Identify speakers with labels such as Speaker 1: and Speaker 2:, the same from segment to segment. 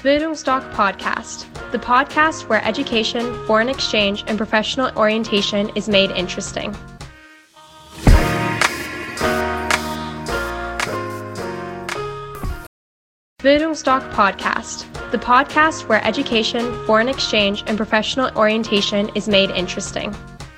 Speaker 1: Bildungsdoc Podcast, the podcast where education, foreign exchange, and professional orientation is made interesting. Bildungsdoc Podcast, the podcast where education, foreign exchange, and professional orientation is made interesting.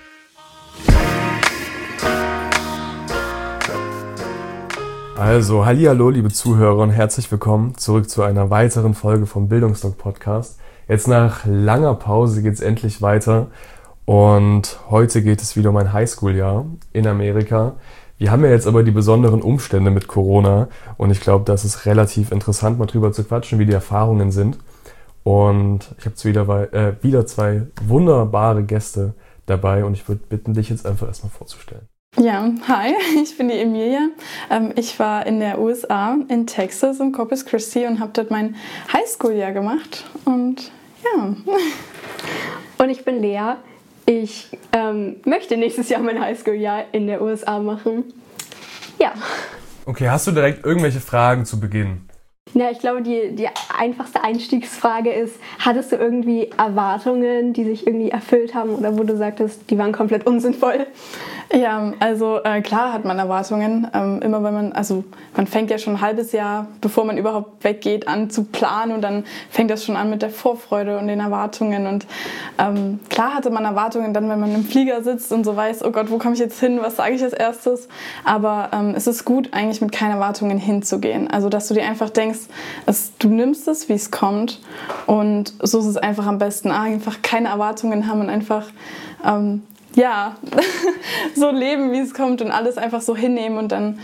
Speaker 2: Also, hallihallo, liebe Zuhörer und herzlich willkommen zurück zu einer weiteren Folge vom Bildungsdoc Podcast. Jetzt nach langer Pause geht es endlich weiter und heute geht es wieder um ein Highschool-Jahr in Amerika. Wir haben ja jetzt aber die besonderen Umstände mit Corona und ich glaube, das ist relativ interessant, mal drüber zu quatschen, wie die Erfahrungen sind. Und ich habe wieder zwei wunderbare Gäste dabei und ich würde bitten, dich jetzt einfach erstmal vorzustellen.
Speaker 3: Ja, hi, ich bin die Emilia. Ich war in der USA, in Texas, in Corpus Christi und habe dort mein Highschool-Jahr gemacht und ja.
Speaker 4: Und ich bin Lea. Ich möchte nächstes Jahr mein Highschool-Jahr in der USA machen. Ja.
Speaker 2: Okay, hast du direkt irgendwelche Fragen zu Beginn?
Speaker 4: Ja, ich glaube, die einfachste Einstiegsfrage ist, hattest du irgendwie Erwartungen, die sich irgendwie erfüllt haben oder wo du sagtest, die waren komplett unsinnvoll?
Speaker 3: Ja, also klar hat man Erwartungen. Immer wenn man fängt ja schon ein halbes Jahr, bevor man überhaupt weggeht, an zu planen und dann fängt das schon an mit der Vorfreude und den Erwartungen und klar hatte man Erwartungen dann, wenn man im Flieger sitzt und so weiß, oh Gott, wo komme ich jetzt hin, was sage ich als erstes? Aber es ist gut, eigentlich mit keinen Erwartungen hinzugehen. Also, dass du dir einfach denkst, du nimmst es, wie es kommt und so ist es einfach am besten. Einfach keine Erwartungen haben und einfach so leben, wie es kommt und alles einfach so hinnehmen und dann,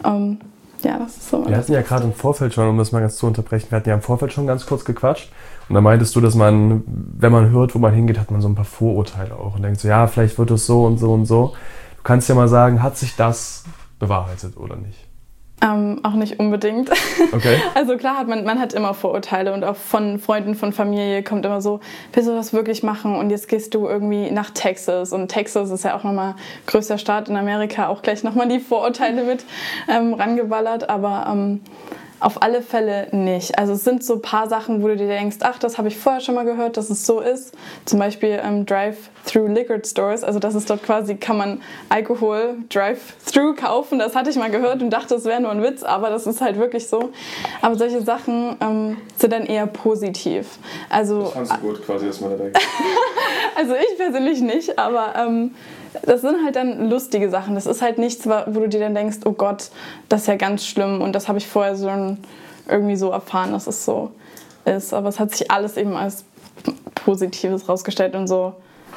Speaker 3: das ist so.
Speaker 2: Wir hatten ja gerade im Vorfeld schon, um das mal ganz zu unterbrechen, wir hatten ja im Vorfeld schon ganz kurz gequatscht und da meintest du, dass man, wenn man hört, wo man hingeht, hat man so ein paar Vorurteile auch und denkt so, ja, vielleicht wird es so und so und so. Du kannst ja mal sagen, hat sich das bewahrheitet oder nicht?
Speaker 3: Auch nicht unbedingt.
Speaker 2: Okay.
Speaker 3: Also klar, man hat immer Vorurteile und auch von Freunden, von Familie kommt immer so, willst du das wirklich machen und jetzt gehst du irgendwie nach Texas und Texas ist ja auch nochmal größter Staat in Amerika, auch gleich nochmal die Vorurteile mit rangeballert, aber auf alle Fälle nicht. Also es sind so ein paar Sachen, wo du dir denkst, ach, das habe ich vorher schon mal gehört, dass es so ist. Zum Beispiel Drive-Thru Liquor Stores, also das ist dort quasi, kann man Alkohol Drive-Thru kaufen. Das hatte ich mal gehört und dachte, das wäre nur ein Witz, aber das ist halt wirklich so. Aber solche Sachen sind dann eher positiv. Also,
Speaker 2: das fandst du gut quasi, dass man da denkt.
Speaker 3: Also ich persönlich nicht, aber das sind halt dann lustige Sachen. Das ist halt nichts, wo du dir dann denkst, oh Gott, das ist ja ganz schlimm und das habe ich vorher schon irgendwie so erfahren, dass es so ist. Aber es hat sich alles eben als Positives rausgestellt und so.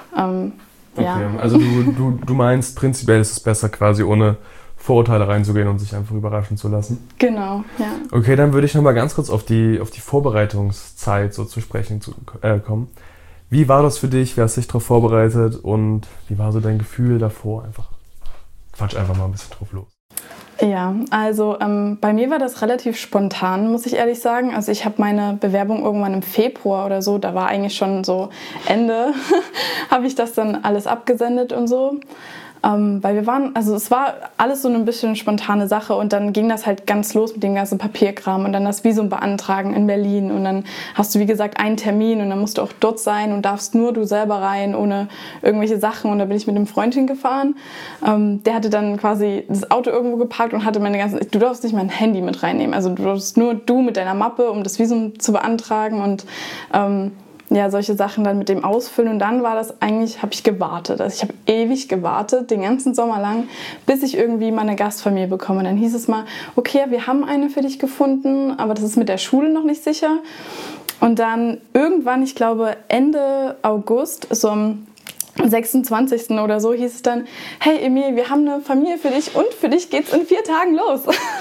Speaker 2: Okay, also du meinst, prinzipiell ist es besser, quasi ohne Vorurteile reinzugehen und sich einfach überraschen zu lassen?
Speaker 3: Genau, ja.
Speaker 2: Okay, dann würde ich nochmal ganz kurz auf die Vorbereitungszeit so zu sprechen kommen. Wie war das für dich? Wie hast du dich darauf vorbereitet? Und wie war so dein Gefühl davor? Quatsch einfach mal ein bisschen drauf los.
Speaker 3: Ja, also bei mir war das relativ spontan, muss ich ehrlich sagen. Also ich habe meine Bewerbung irgendwann im Februar oder so, da war eigentlich schon so Ende, habe ich das dann alles abgesendet und so. Weil es war alles so ein bisschen spontane Sache und dann ging das halt ganz los mit dem ganzen Papierkram und dann das Visum beantragen in Berlin und dann hast du, wie gesagt, einen Termin und dann musst du auch dort sein und darfst nur du selber rein, ohne irgendwelche Sachen und da bin ich mit einem Freund hingefahren. Der hatte dann quasi das Auto irgendwo geparkt und hatte du darfst nicht mein Handy mit reinnehmen, also du darfst nur du mit deiner Mappe, um das Visum zu beantragen und solche Sachen dann mit dem Ausfüllen und dann war das eigentlich, habe ich gewartet. Also ich habe ewig gewartet, den ganzen Sommer lang, bis ich irgendwie mal eine Gastfamilie bekomme. Und dann hieß es mal, okay, wir haben eine für dich gefunden, aber das ist mit der Schule noch nicht sicher. Und dann irgendwann, ich glaube Ende August, so am 26. oder so hieß es dann, hey Emil, wir haben eine Familie für dich und für dich geht's in 4 Tagen los.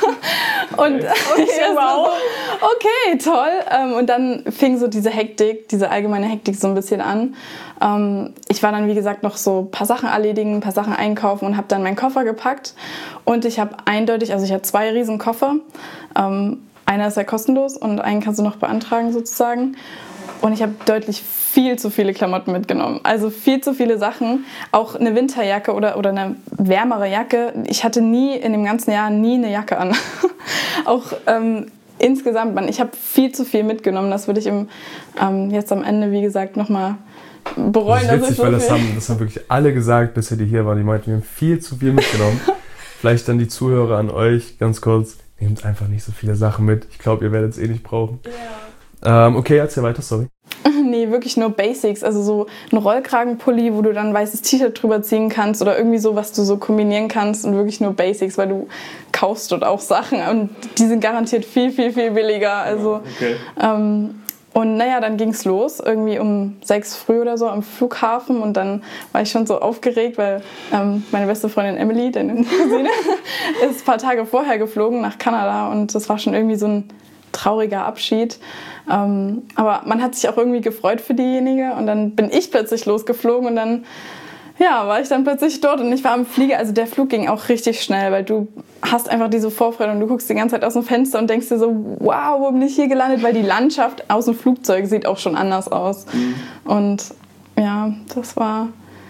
Speaker 3: Und wow. Okay, toll. Und dann fing so diese allgemeine Hektik so ein bisschen an. Ich war dann, wie gesagt, noch so ein paar Sachen erledigen, ein paar Sachen einkaufen und habe dann meinen Koffer gepackt. Und ich habe ich hatte 2 riesen Koffer. Einer ist ja kostenlos und einen kannst du noch beantragen sozusagen. Und ich habe deutlich viel zu viele Klamotten mitgenommen. Also viel zu viele Sachen. Auch eine Winterjacke oder eine wärmere Jacke. Ich hatte in dem ganzen Jahr nie eine Jacke an. Auch insgesamt, ich habe viel zu viel mitgenommen. Das würde ich jetzt am Ende, wie gesagt, nochmal bereuen.
Speaker 2: Das ist witzig, weil das haben wirklich alle gesagt, bisher die hier waren. Die meinten, wir haben viel zu viel mitgenommen. Vielleicht dann die Zuhörer an euch, ganz kurz, nehmt einfach nicht so viele Sachen mit. Ich glaube, ihr werdet es eh nicht brauchen. Ja. Okay, erzähl weiter, sorry.
Speaker 3: Nee, wirklich nur Basics. Also so ein Rollkragenpulli, wo du dann ein weißes T-Shirt drüber ziehen kannst oder irgendwie so, was du so kombinieren kannst und wirklich nur Basics, weil du kaufst dort auch Sachen und die sind garantiert viel, viel, viel billiger. Also, okay. Und naja, dann ging's los, irgendwie um 6 früh oder so am Flughafen und dann war ich schon so aufgeregt, weil meine beste Freundin Emily, deine Cousine, ist ein paar Tage vorher geflogen nach Kanada und das war schon irgendwie so ein trauriger Abschied. Aber man hat sich auch irgendwie gefreut für diejenige und dann bin ich plötzlich losgeflogen und dann war ich dann plötzlich dort und ich war am Flieger. Also der Flug ging auch richtig schnell, weil du hast einfach diese Vorfreude und du guckst die ganze Zeit aus dem Fenster und denkst dir so, wow, wo bin ich hier gelandet? Weil die Landschaft aus dem Flugzeug sieht auch schon anders aus. Und ja, das war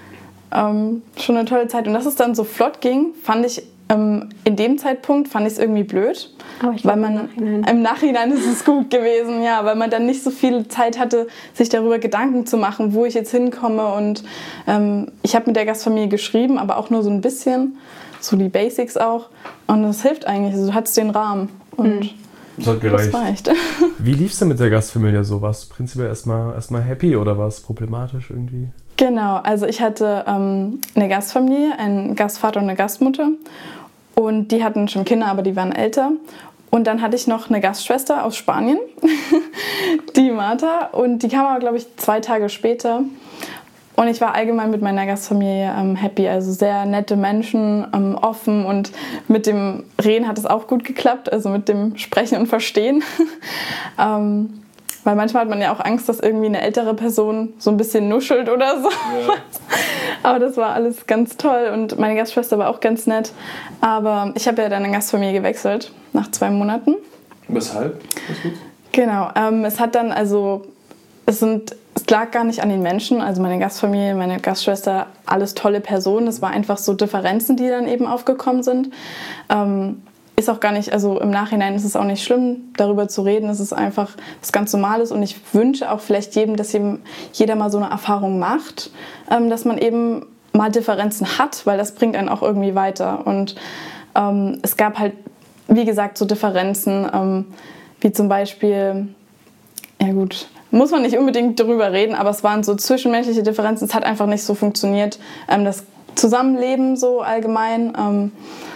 Speaker 3: schon eine tolle Zeit. Und dass es dann so flott ging, fand ich in dem Zeitpunkt fand ich es irgendwie blöd, weil man im Nachhinein ist es gut gewesen, ja, weil man dann nicht so viel Zeit hatte, sich darüber Gedanken zu machen, wo ich jetzt hinkomme und ich habe mit der Gastfamilie geschrieben, aber auch nur so ein bisschen, so die Basics auch und das hilft eigentlich, also du hattest den Rahmen und
Speaker 2: das hat gereicht.
Speaker 3: Das reicht.
Speaker 2: Wie lief es denn mit der Gastfamilie so? Warst du prinzipiell erstmal happy oder war es problematisch irgendwie?
Speaker 3: Genau, also ich hatte eine Gastfamilie, einen Gastvater und eine Gastmutter und die hatten schon Kinder, aber die waren älter. Und dann hatte ich noch eine Gastschwester aus Spanien, die Martha, und die kam aber, glaube ich, 2 Tage später. Und ich war allgemein mit meiner Gastfamilie happy, also sehr nette Menschen, offen und mit dem Reden hat es auch gut geklappt, also mit dem Sprechen und Verstehen. Weil manchmal hat man ja auch Angst, dass irgendwie eine ältere Person so ein bisschen nuschelt oder so. Ja. Aber das war alles ganz toll und meine Gastschwester war auch ganz nett. Aber ich habe ja dann eine Gastfamilie gewechselt nach 2 Monaten.
Speaker 2: Weshalb? Was gut?
Speaker 3: Genau, es hat dann es lag gar nicht an den Menschen, also meine Gastfamilie, meine Gastschwester, alles tolle Personen. Es war einfach so Differenzen, die dann eben aufgekommen sind. Ist auch gar nicht, also im Nachhinein ist es auch nicht schlimm, darüber zu reden. Es ist einfach was ganz Normales und ich wünsche auch vielleicht jedem, dass jeder mal so eine Erfahrung macht, dass man eben mal Differenzen hat, weil das bringt einen auch irgendwie weiter. Und es gab halt, wie gesagt, so Differenzen, wie zum Beispiel, ja gut, muss man nicht unbedingt darüber reden, aber es waren so zwischenmenschliche Differenzen. Es hat einfach nicht so funktioniert. Das Zusammenleben so allgemein,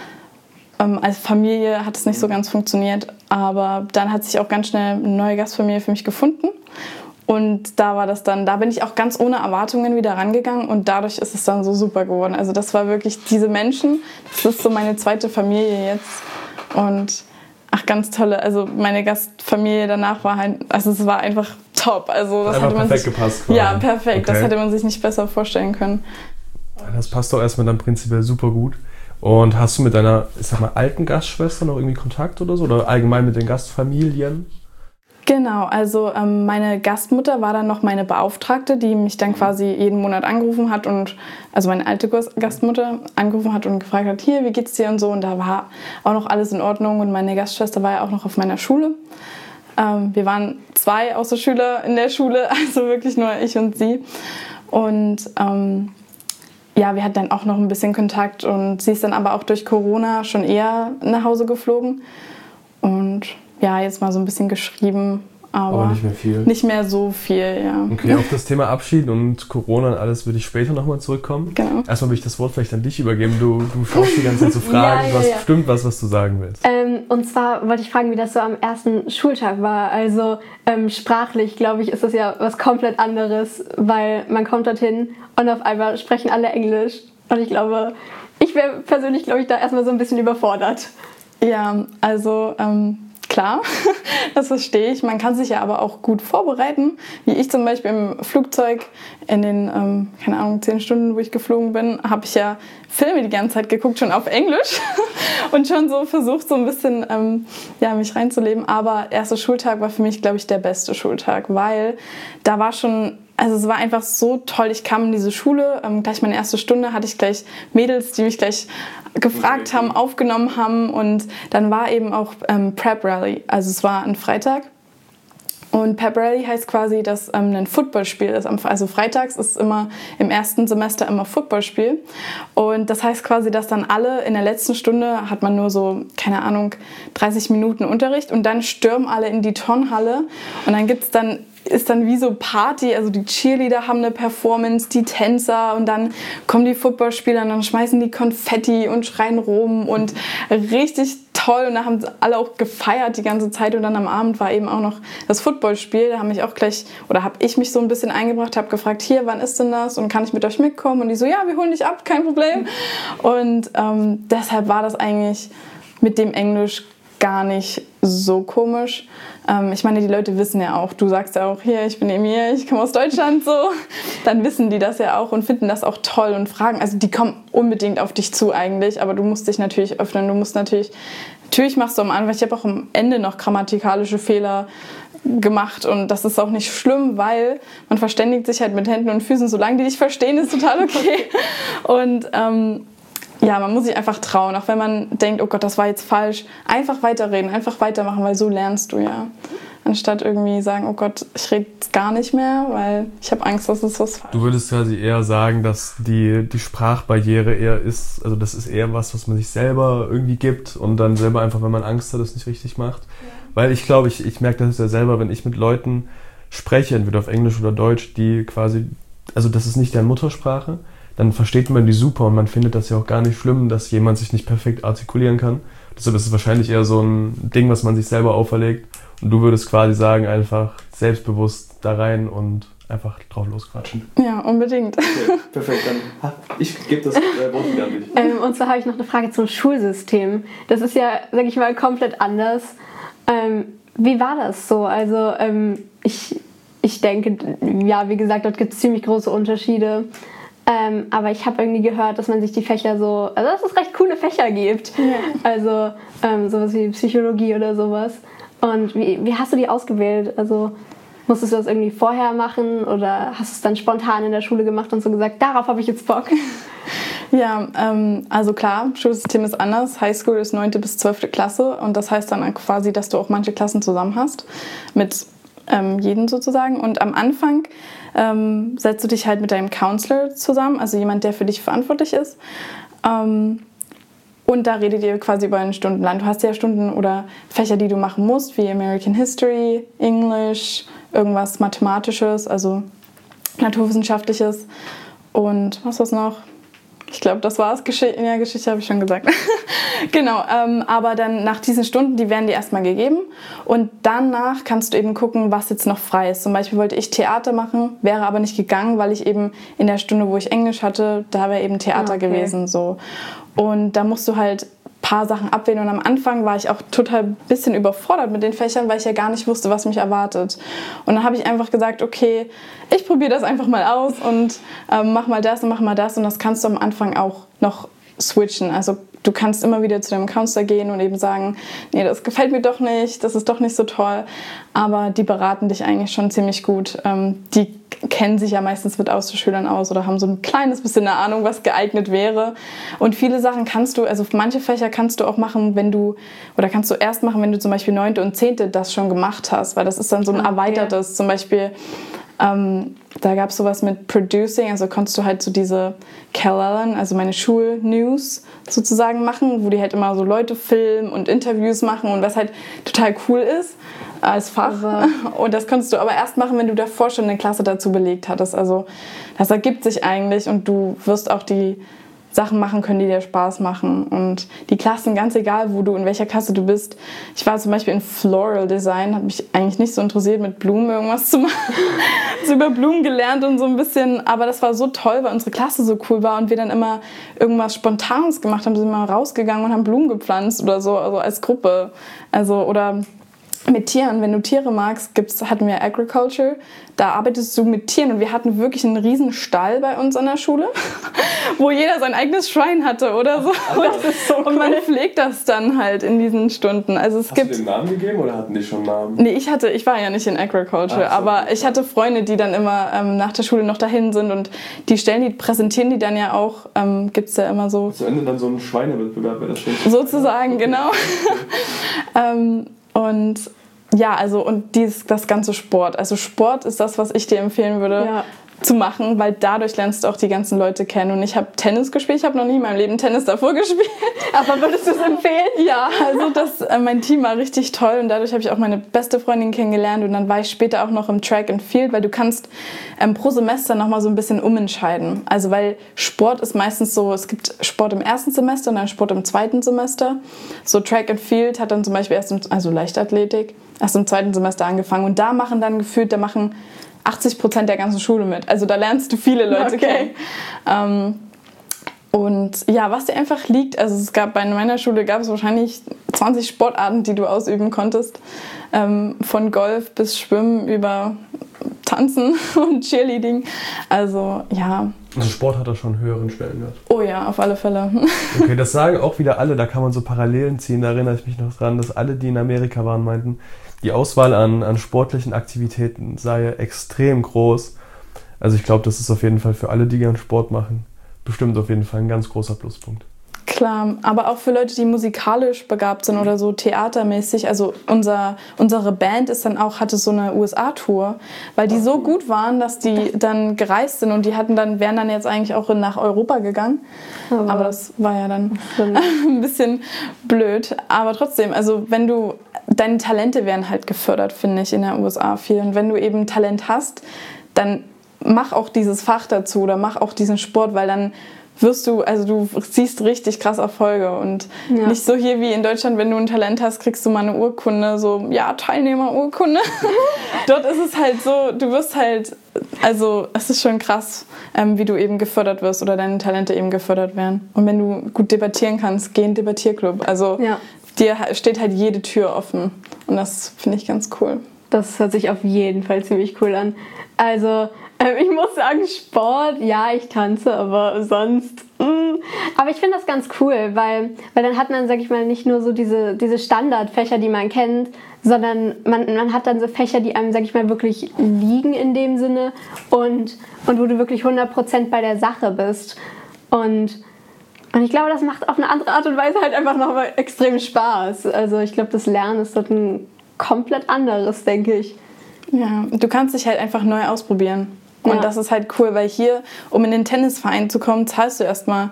Speaker 3: als Familie hat es nicht so ganz funktioniert, aber dann hat sich auch ganz schnell eine neue Gastfamilie für mich gefunden und da bin ich auch ganz ohne Erwartungen wieder rangegangen und dadurch ist es dann so super geworden. Also das war wirklich diese Menschen, das ist so meine zweite Familie jetzt und ganz tolle, also meine Gastfamilie danach war halt, also es war einfach top. Also das
Speaker 2: hatte man perfekt gepasst. Quasi.
Speaker 3: Ja, perfekt, okay. Das hätte man sich nicht besser vorstellen können.
Speaker 2: Das passt doch erstmal dann prinzipiell super gut. Und hast du mit deiner, ich sag mal, alten Gastschwester noch irgendwie Kontakt oder so? Oder allgemein mit den Gastfamilien?
Speaker 3: Genau, also meine Gastmutter war dann noch meine Beauftragte, die mich dann quasi jeden Monat angerufen hat und, also meine alte Gastmutter angerufen hat und gefragt hat, hier, wie geht's dir und so. Und da war auch noch alles in Ordnung und meine Gastschwester war ja auch noch auf meiner Schule. Wir waren 2 Außerschüler in der Schule, also wirklich nur ich und sie. Und ja, wir hatten dann auch noch ein bisschen Kontakt und sie ist dann aber auch durch Corona schon eher nach Hause geflogen und ja, jetzt mal so ein bisschen geschrieben, aber
Speaker 2: nicht mehr viel.
Speaker 3: Nicht mehr so viel, ja.
Speaker 2: Okay, auf das Thema Abschied und Corona und alles würde ich später nochmal zurückkommen.
Speaker 3: Genau.
Speaker 2: Erstmal würde ich das Wort vielleicht an dich übergeben. Du schaust die ganze Zeit zu fragen, ja. Stimmt was du sagen willst.
Speaker 4: Und zwar wollte ich fragen, wie das so am ersten Schultag war. Also sprachlich, glaube ich, ist das ja was komplett anderes, weil man kommt dorthin und auf einmal sprechen alle Englisch. Und ich glaube, ich wäre persönlich, glaube ich, da erstmal so ein bisschen überfordert.
Speaker 3: Ja, also klar, das verstehe ich. Man kann sich ja aber auch gut vorbereiten. Wie ich zum Beispiel im Flugzeug in den, 10 Stunden, wo ich geflogen bin, habe ich ja Filme die ganze Zeit geguckt, schon auf Englisch und schon so versucht, so ein bisschen mich reinzuleben. Aber erster Schultag war für mich, glaube ich, der beste Schultag, weil da war schon Also es war einfach so toll. Ich kam in diese Schule, gleich meine erste Stunde hatte ich gleich Mädels, die mich gleich gefragt haben, aufgenommen haben. Und dann war eben auch Prep Rally. Also es war ein Freitag. Und Pep Rally heißt quasi, dass ein Footballspiel ist. Also freitags ist immer im ersten Semester immer Footballspiel. Und das heißt quasi, dass dann alle in der letzten Stunde hat man nur so, keine Ahnung, 30 Minuten Unterricht und dann stürmen alle in die Turnhalle und dann ist dann wie so Party, also die Cheerleader haben eine Performance, die Tänzer und dann kommen die Footballspieler und dann schmeißen die Konfetti und schreien rum und richtig toll und da haben alle auch gefeiert die ganze Zeit und dann am Abend war eben auch noch das Footballspiel, da habe ich mich so ein bisschen eingebracht, habe gefragt, hier, wann ist denn das und kann ich mit euch mitkommen und die so, ja, wir holen dich ab, kein Problem und deshalb war das eigentlich mit dem Englisch gar nicht so komisch. Ich meine, die Leute wissen ja auch, du sagst ja auch, hier, ich bin Emir, ich komme aus Deutschland, so. Dann wissen die das ja auch und finden das auch toll und fragen, also die kommen unbedingt auf dich zu eigentlich, aber du musst dich natürlich öffnen, natürlich machst du am Anfang, ich habe auch am Ende noch grammatikalische Fehler gemacht und das ist auch nicht schlimm, weil man verständigt sich halt mit Händen und Füßen, solange die dich verstehen, ist total okay. Und ja, man muss sich einfach trauen, auch wenn man denkt, oh Gott, das war jetzt falsch. Einfach weiterreden, einfach weitermachen, weil so lernst du ja. Anstatt irgendwie sagen, oh Gott, ich rede gar nicht mehr, weil ich habe Angst, dass es was falsch ist.
Speaker 2: Du würdest quasi eher sagen, dass die Sprachbarriere eher ist, also das ist eher was man sich selber irgendwie gibt und dann selber einfach, wenn man Angst hat, es nicht richtig macht. Ja. Weil ich glaube, ich merke das ja selber, wenn ich mit Leuten spreche, entweder auf Englisch oder Deutsch, die quasi, also das ist nicht deren Muttersprache, dann versteht man die super und man findet das ja auch gar nicht schlimm, dass jemand sich nicht perfekt artikulieren kann. Deshalb ist es wahrscheinlich eher so ein Ding, was man sich selber auferlegt. Und du würdest quasi sagen, einfach selbstbewusst da rein und einfach drauf losquatschen.
Speaker 3: Ja, unbedingt.
Speaker 2: Okay, perfekt, dann ich gebe das Wort wieder an dich.
Speaker 4: Und zwar habe ich noch eine Frage zum Schulsystem. Das ist ja, sag ich mal, komplett anders. Wie war das so? Also ich denke, ja, wie gesagt, dort gibt es ziemlich große Unterschiede. Aber ich habe irgendwie gehört, dass man sich die Fächer so, also dass es recht coole Fächer gibt. Ja. Also sowas wie Psychologie oder sowas. Und wie hast du die ausgewählt? Also musstest du das irgendwie vorher machen oder hast du es dann spontan in der Schule gemacht und so gesagt, darauf habe ich jetzt Bock?
Speaker 3: Ja, also klar, Schulsystem ist anders. Highschool ist 9. bis 12. Klasse und das heißt dann quasi, dass du auch manche Klassen zusammen hast mit jeden sozusagen. Und am Anfang setzt du dich halt mit deinem Counselor zusammen, also jemand, der für dich verantwortlich ist. Und da redet ihr quasi über einen Stundenplan. Du hast ja Stunden oder Fächer, die du machen musst, wie American History, English, irgendwas Mathematisches, also Naturwissenschaftliches. Und was war's noch? Ich glaube, das war's. Geschichte habe ich schon gesagt. Genau, aber dann nach diesen Stunden, die werden dir erstmal gegeben und danach kannst du eben gucken, was jetzt noch frei ist. Zum Beispiel wollte ich Theater machen, wäre aber nicht gegangen, weil ich eben in der Stunde, wo ich Englisch hatte, da wäre eben Theater gewesen. So. Und da musst du halt ein paar Sachen abwählen und am Anfang war ich auch total ein bisschen überfordert mit den Fächern, weil ich ja gar nicht wusste, was mich erwartet. Und dann habe ich einfach gesagt, okay, ich probiere das einfach mal aus und mach mal das und das kannst du am Anfang auch noch switchen. Also du kannst immer wieder zu deinem Counselor gehen und eben sagen, nee, das gefällt mir doch nicht, das ist doch nicht so toll. Aber die beraten dich eigentlich schon ziemlich gut. Die kennen sich ja meistens mit Austauschschülern aus oder haben so ein kleines bisschen eine Ahnung, was geeignet wäre. Und viele Sachen kannst du, also manche Fächer kannst du auch machen, kannst du erst machen, wenn du zum Beispiel 9. und 10. das schon gemacht hast, weil das ist dann so ein erweitertes, zum Beispiel da gab es sowas mit Producing, also konntest du halt so diese Calellen, also meine Schulnews sozusagen machen, wo die halt immer so Leute filmen und Interviews machen und was halt total cool ist als Fach. Und das konntest du aber erst machen, wenn du davor schon eine Klasse dazu belegt hattest. Also das ergibt sich eigentlich und du wirst auch die Sachen machen können, die dir Spaß machen. Und die Klassen, ganz egal, in welcher Klasse du bist. Ich war zum Beispiel in Floral Design, hat mich eigentlich nicht so interessiert, mit Blumen irgendwas zu machen. So über Blumen gelernt und so ein bisschen. Aber das war so toll, weil unsere Klasse so cool war und wir dann immer irgendwas Spontanes gemacht haben. Wir sind mal rausgegangen und haben Blumen gepflanzt oder so, also als Gruppe. Also, oder mit Tieren, wenn du Tiere magst, hatten wir Agriculture, da arbeitest du mit Tieren und wir hatten wirklich einen riesen Stall bei uns an der Schule, wo jeder sein eigenes Schwein hatte oder so.
Speaker 4: Das ist so cool.
Speaker 3: Und man pflegt das dann halt in diesen Stunden. Also
Speaker 2: Hast du den Namen gegeben oder hatten die schon Namen?
Speaker 3: Nee, ich war ja nicht in Agriculture,
Speaker 2: Ach so,
Speaker 3: aber ich hatte Freunde, die dann immer nach der Schule noch dahin sind und präsentieren die dann ja auch, gibt's ja immer so.
Speaker 2: Zu Ende dann so ein Schweinewettbewerb, wäre das schön.
Speaker 3: Sozusagen, genau. Und ja, also und das ganze Sport. Also Sport ist das, was ich dir empfehlen würde zu machen, weil dadurch lernst du auch die ganzen Leute kennen. Und ich habe Tennis gespielt, ich habe noch nie in meinem Leben Tennis davor gespielt.
Speaker 4: Aber würdest du es empfehlen?
Speaker 3: Ja, also mein Team war richtig toll und dadurch habe ich auch meine beste Freundin kennengelernt und dann war ich später auch noch im Track and Field, weil du kannst pro Semester nochmal so ein bisschen umentscheiden. Also weil Sport ist meistens so, es gibt Sport im ersten Semester und dann Sport im zweiten Semester. So Track and Field hat dann zum Beispiel also Leichtathletik, erst im zweiten Semester angefangen und da machen 80% der ganzen Schule mit. Also da lernst du viele Leute kennen. Und ja, was dir einfach liegt, also bei meiner Schule gab es wahrscheinlich 20 Sportarten, die du ausüben konntest. Von Golf bis Schwimmen über Tanzen und Cheerleading. Also ja.
Speaker 2: Also Sport hat da schon einen höheren Stellenwert.
Speaker 3: Oh ja, auf alle Fälle.
Speaker 2: Okay, das sagen auch wieder alle, da kann man so Parallelen ziehen. Da erinnere ich mich noch dran, dass alle, die in Amerika waren, meinten, die Auswahl an sportlichen Aktivitäten sei extrem groß. Also ich glaube, das ist auf jeden Fall für alle, die gerne Sport machen, bestimmt auf jeden Fall ein ganz großer Pluspunkt.
Speaker 3: Klar, aber auch für Leute, die musikalisch begabt sind oder so theatermäßig. Also unsere Band hatte so eine USA-Tour, weil die so gut waren, dass die dann gereist sind und wären dann jetzt eigentlich auch nach Europa gegangen. Aber das war ja dann ein bisschen blöd. Aber trotzdem, also deine Talente werden halt gefördert, finde ich, in der USA viel. Und wenn du eben Talent hast, dann mach auch dieses Fach dazu oder mach auch diesen Sport, weil dann du siehst richtig krass Erfolge und nicht so hier wie in Deutschland, wenn du ein Talent hast, kriegst du mal eine Urkunde, so, ja, Teilnehmerurkunde. Dort ist es halt so, du wirst halt, also es ist schon krass, wie du eben gefördert wirst oder deine Talente eben gefördert werden. Und wenn du gut debattieren kannst, geh in den Debattierclub. Also dir steht halt jede Tür offen und das finde ich ganz cool.
Speaker 4: Das hört sich auf jeden Fall ziemlich cool an. Also ich muss sagen, Sport, ja, ich tanze, aber sonst... Aber ich finde das ganz cool, weil dann hat man, sag ich mal, nicht nur so diese Standardfächer, die man kennt, sondern man hat dann so Fächer, die einem, sag ich mal, wirklich liegen in dem Sinne und wo du wirklich 100% bei der Sache bist. Und ich glaube, das macht auf eine andere Art und Weise halt einfach nochmal extrem Spaß. Also ich glaube, das Lernen ist dort ein komplett anderes, denke ich.
Speaker 3: Ja, du kannst dich halt einfach neu ausprobieren. Und das ist halt cool, weil hier, um in den Tennisverein zu kommen, zahlst du erstmal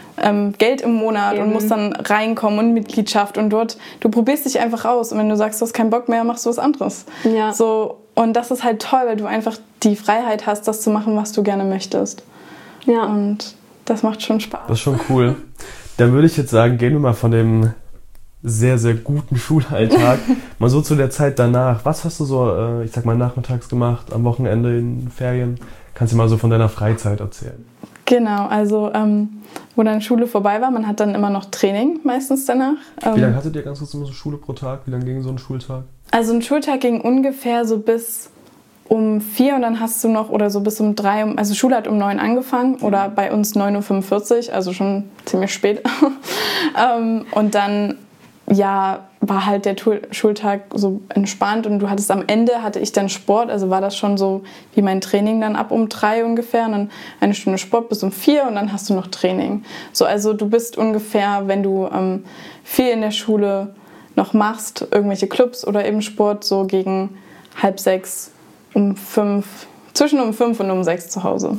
Speaker 3: Geld im Monat und musst dann reinkommen und Mitgliedschaft und dort, du probierst dich einfach aus und wenn du sagst, du hast keinen Bock mehr, machst du was anderes. Ja. So, und das ist halt toll, weil du einfach die Freiheit hast, das zu machen, was du gerne möchtest. Ja. Und das macht schon Spaß.
Speaker 2: Das ist schon cool. Dann würde ich jetzt sagen, gehen wir mal von dem sehr, sehr guten Schulalltag mal so zu der Zeit danach. Was hast du so, ich sag mal, nachmittags gemacht, am Wochenende, in Ferien? Kannst du mal so von deiner Freizeit erzählen?
Speaker 3: Genau, also wo dann Schule vorbei war, man hat dann immer noch Training meistens danach.
Speaker 2: Wie lange hattet ihr ganz kurz immer so Schule pro Tag? Wie lange ging so ein Schultag?
Speaker 3: Also ein Schultag ging ungefähr so bis um 4 und dann hast du noch, oder so bis um 3, also Schule hat um 9 angefangen oder bei uns 9:45 Uhr, also schon ziemlich spät. Und dann war halt der Schultag so entspannt und hatte ich dann Sport, also war das schon so wie mein Training dann ab um 3 ungefähr und dann eine Stunde Sport bis um 4 und dann hast du noch Training. So, also du bist ungefähr, wenn du viel in der Schule noch machst, irgendwelche Clubs oder eben Sport, so gegen 5:30, zwischen um 5 und um 6 zu Hause.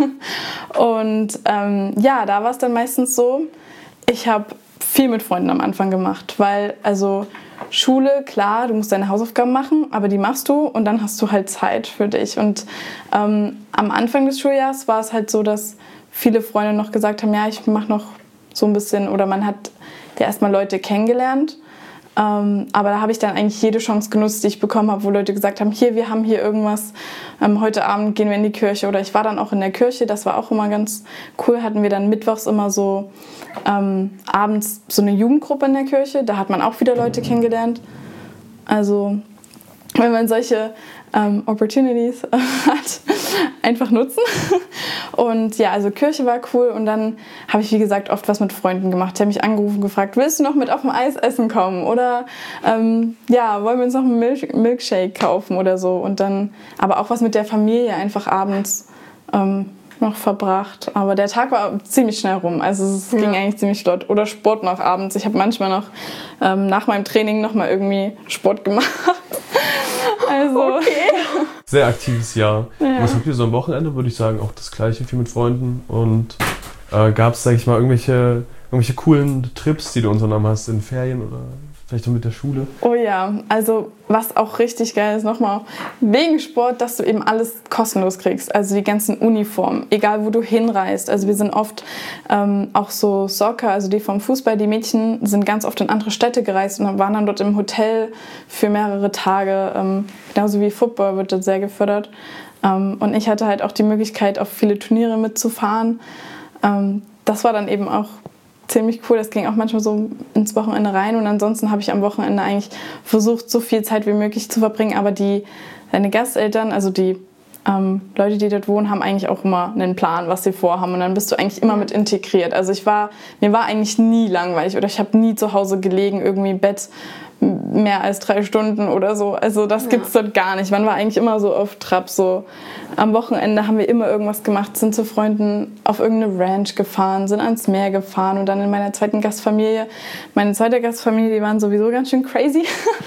Speaker 3: Und da war es dann meistens so, ich habe viel mit Freunden am Anfang gemacht, weil also Schule, klar, du musst deine Hausaufgaben machen, aber die machst du und dann hast du halt Zeit für dich. Und am Anfang des Schuljahres war es halt so, dass viele Freunde noch gesagt haben, ja, ich mache noch so ein bisschen, oder man hat ja erstmal Leute kennengelernt, aber da habe ich dann eigentlich jede Chance genutzt, die ich bekommen habe, wo Leute gesagt haben, wir haben hier irgendwas, heute Abend gehen wir in die Kirche, oder ich war dann auch in der Kirche, das war auch immer ganz cool, hatten wir dann mittwochs immer so abends so eine Jugendgruppe in der Kirche, da hat man auch wieder Leute kennengelernt Also wenn man solche Opportunities hat, einfach nutzen. Und ja, also Kirche war cool und dann habe ich, wie gesagt, oft was mit Freunden gemacht. Ich habe mich angerufen, gefragt, willst du noch mit auf dem Eis essen kommen? Oder wollen wir uns noch einen Milkshake kaufen oder so? Und dann aber auch was mit der Familie einfach abends noch verbracht. Aber der Tag war ziemlich schnell rum. Also es ging eigentlich ziemlich flott. Oder Sport noch abends. Ich habe manchmal noch nach meinem Training noch mal irgendwie Sport gemacht. Also
Speaker 2: sehr aktives Jahr. Ja. Was habt ihr so am Wochenende? Würde ich sagen, auch das Gleiche, viel mit Freunden. Und gab es, sag ich mal, irgendwelche coolen Trips, die du unternommen hast in Ferien oder vielleicht auch mit der Schule?
Speaker 3: Oh ja, also was auch richtig geil ist, nochmal wegen Sport, dass du eben alles kostenlos kriegst. Also die ganzen Uniformen, egal wo du hinreist. Also wir sind oft auch so Soccer, also die vom Fußball, die Mädchen sind ganz oft in andere Städte gereist und waren dann dort im Hotel für mehrere Tage. Genauso wie Football wird dort sehr gefördert. Und ich hatte halt auch die Möglichkeit, auf viele Turniere mitzufahren. Das war dann eben auch ziemlich cool. Das ging auch manchmal so ins Wochenende rein und ansonsten habe ich am Wochenende eigentlich versucht, so viel Zeit wie möglich zu verbringen, aber deine Gasteltern, also die Leute, die dort wohnen, haben eigentlich auch immer einen Plan, was sie vorhaben und dann bist du eigentlich immer mit integriert. Also mir war eigentlich nie langweilig oder ich habe nie zu Hause gelegen, irgendwie im Bett mehr als 3 Stunden oder so. Also das gibt's dort gar nicht. Man war eigentlich immer so auf Trab. So am Wochenende haben wir immer irgendwas gemacht, sind zu Freunden auf irgendeine Ranch gefahren, sind ans Meer gefahren und dann in meiner zweiten Gastfamilie. Meine zweite Gastfamilie, die waren sowieso ganz schön crazy.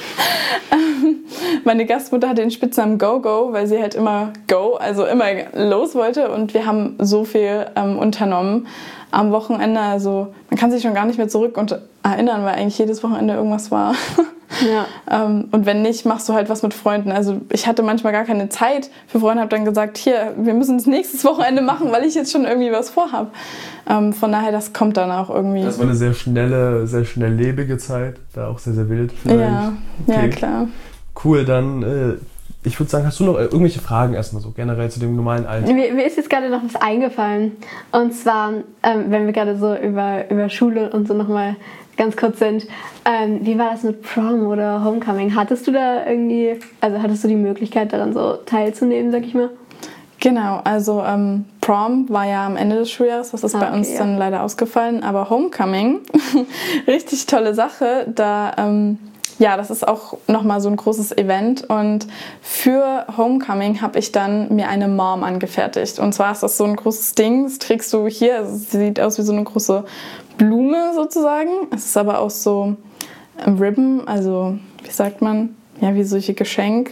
Speaker 3: Meine Gastmutter hatte den Spitznamen Go-Go, weil sie halt immer immer los wollte und wir haben so viel unternommen am Wochenende. Also man kann sich schon gar nicht mehr zurück erinnern, weil eigentlich jedes Wochenende irgendwas war. Ja. Und wenn nicht, machst du halt was mit Freunden. Also ich hatte manchmal gar keine Zeit für Freunde, habe dann gesagt, hier, wir müssen es nächstes Wochenende machen, weil ich jetzt schon irgendwie was vorhabe. Von daher, das kommt dann auch irgendwie. Das
Speaker 2: war eine sehr schnelllebige Zeit, da auch sehr, sehr wild vielleicht.
Speaker 3: Ja, okay. Ja klar.
Speaker 2: Cool, dann ich würde sagen, hast du noch irgendwelche Fragen erstmal so generell zu dem normalen Alltag?
Speaker 4: Mir ist jetzt gerade noch was eingefallen. Und zwar, wenn wir gerade so über Schule und so nochmal ganz kurz sind, wie war das mit Prom oder Homecoming? Hattest du die Möglichkeit daran so teilzunehmen, sag ich mal?
Speaker 3: Genau, also Prom war ja am Ende des Schuljahres, das ist bei uns dann leider ausgefallen, aber Homecoming, richtig tolle Sache, das ist auch nochmal so ein großes Event und für Homecoming habe ich dann mir eine Mom angefertigt. Und zwar ist das so ein großes Ding, das trägst du hier, also es sieht aus wie so eine große Blume sozusagen. Es ist aber auch so ein Ribbon, also wie sagt man, ja wie solche Geschenk.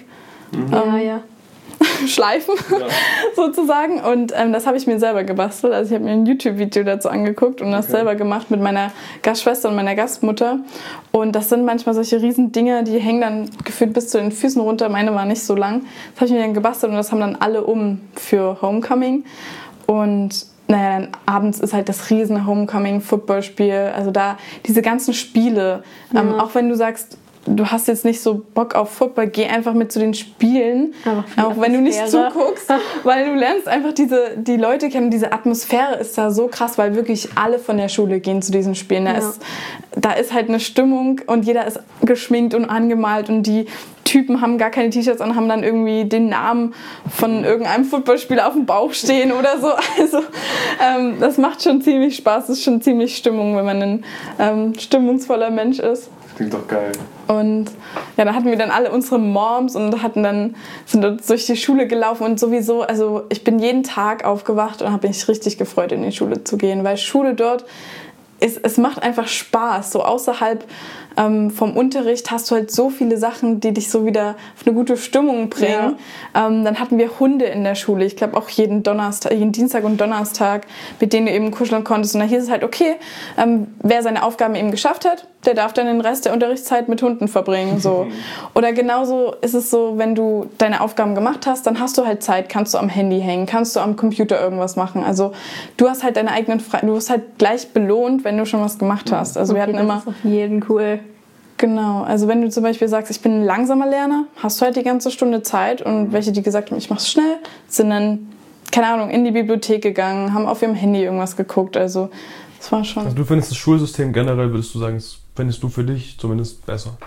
Speaker 3: Schleifen sozusagen und das habe ich mir selber gebastelt. Also ich habe mir ein YouTube-Video dazu angeguckt und das selber gemacht mit meiner Gastschwester und meiner Gastmutter und das sind manchmal solche riesen Dinger, die hängen dann gefühlt bis zu den Füßen runter. Meine war nicht so lang. Das habe ich mir dann gebastelt und das haben dann alle für Homecoming und dann abends ist halt das riesen Homecoming-Footballspiel, also da diese ganzen Spiele, auch wenn du sagst, du hast jetzt nicht so Bock auf Football, geh einfach mit zu den Spielen, auch wenn du nicht zuguckst, weil du lernst einfach die Leute kennen, diese Atmosphäre ist da so krass, weil wirklich alle von der Schule gehen zu diesen Spielen. Da ist halt eine Stimmung und jeder ist geschminkt und angemalt und die Typen haben gar keine T-Shirts und haben dann irgendwie den Namen von irgendeinem Footballspieler auf dem Bauch stehen oder so. Also das macht schon ziemlich Spaß, ist schon ziemlich Stimmung, wenn man ein stimmungsvoller Mensch ist.
Speaker 2: Klingt doch geil.
Speaker 3: Und ja, da hatten wir dann alle unsere Moms und sind durch die Schule gelaufen und sowieso, also ich bin jeden Tag aufgewacht und habe mich richtig gefreut, in die Schule zu gehen, weil Schule dort es macht einfach Spaß, so außerhalb vom Unterricht hast du halt so viele Sachen, die dich so wieder auf eine gute Stimmung bringen. Ja. Dann hatten wir Hunde in der Schule, ich glaube auch jeden Dienstag und Donnerstag, mit denen du eben kuscheln konntest. Und da hieß es halt, okay, wer seine Aufgaben eben geschafft hat, der darf dann den Rest der Unterrichtszeit mit Hunden verbringen. So. Oder genauso ist es so, wenn du deine Aufgaben gemacht hast, dann hast du halt Zeit, kannst du am Handy hängen, kannst du am Computer irgendwas machen. Also du hast halt deine eigenen du wirst halt gleich belohnt, wenn du schon was gemacht hast. Also
Speaker 4: okay,
Speaker 3: wir hatten immer...
Speaker 4: Das ist auf jeden cool.
Speaker 3: Genau, also wenn du zum Beispiel sagst, ich bin ein langsamer Lerner, hast du halt die ganze Stunde Zeit und welche, die gesagt haben, ich mach's schnell, sind dann, keine Ahnung, in die Bibliothek gegangen, haben auf ihrem Handy irgendwas geguckt, also das war schon...
Speaker 2: Also du findest das Schulsystem generell, würdest du sagen, findest du für dich zumindest besser?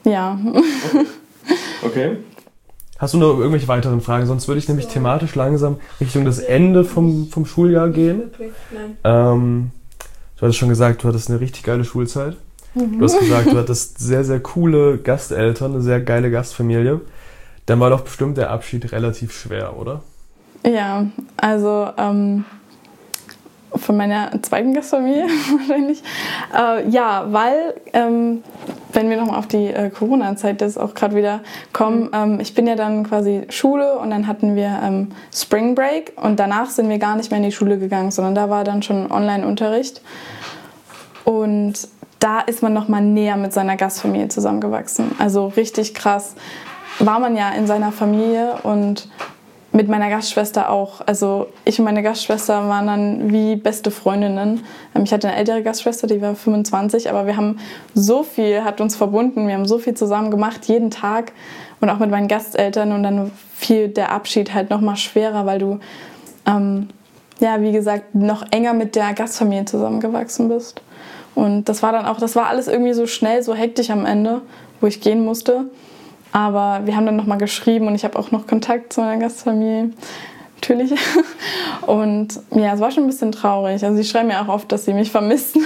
Speaker 3: Ja.
Speaker 2: Okay. Hast du noch irgendwelche weiteren Fragen? Sonst würde ich nämlich thematisch langsam Richtung das Ende vom Schuljahr gehen.
Speaker 4: Nein.
Speaker 2: Du hattest schon gesagt, du hattest eine richtig geile Schulzeit. Du hast gesagt, du hattest sehr, sehr coole Gasteltern, eine sehr geile Gastfamilie. Dann war doch bestimmt der Abschied relativ schwer, oder?
Speaker 3: Ja, also von meiner zweiten Gastfamilie wahrscheinlich. Ja, weil, wenn wir nochmal auf die Corona-Zeit das auch gerade wieder kommen, ich bin ja dann quasi Schule und dann hatten wir Spring Break und danach sind wir gar nicht mehr in die Schule gegangen, sondern da war dann schon Online-Unterricht. Und da ist man nochmal näher mit seiner Gastfamilie zusammengewachsen. Also richtig krass war man ja in seiner Familie und mit meiner Gastschwester auch. Also ich und meine Gastschwester waren dann wie beste Freundinnen. Ich hatte eine ältere Gastschwester, die war 25, aber wir haben so viel, hat uns verbunden, wir haben so viel zusammen gemacht, jeden Tag und auch mit meinen Gasteltern und dann fiel der Abschied halt nochmal schwerer, weil du, ja, wie gesagt, noch enger mit der Gastfamilie zusammengewachsen bist. Und das war dann auch, das war alles irgendwie so schnell, so hektisch am Ende, wo ich gehen musste. Aber wir haben dann nochmal geschrieben und ich habe auch noch Kontakt zu meiner Gastfamilie, natürlich. Und ja, es war schon ein bisschen traurig. Also sie schreiben mir auch oft, dass sie mich vermissen.